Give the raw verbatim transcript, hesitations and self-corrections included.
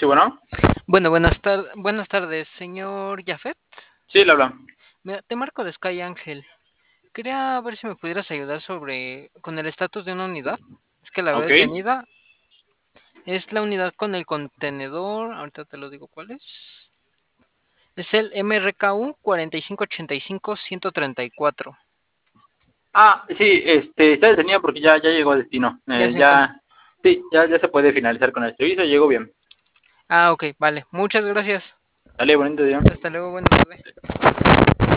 Sí, bueno. Bueno, buenas, tar buenas tardes, señor Jafet. Sí, le habla. Mira, te marco de Sky Ángel. Quería ver si me pudieras ayudar sobre con el estatus de una unidad. Es que la veo Ok. detenida. Es la unidad con el contenedor. Ahorita te lo digo cuál es. Es el M R K U cuatro cinco ocho cinco uno tres cuatro. Ah, sí, este, está detenido porque ya, ya llegó a destino. Ya Eh, se encuentra. ya, sí, ya, ya se puede finalizar con el servicio, llegó bien. Ah, ok, vale. Muchas gracias. Dale, bonito día. Hasta luego, buena tarde.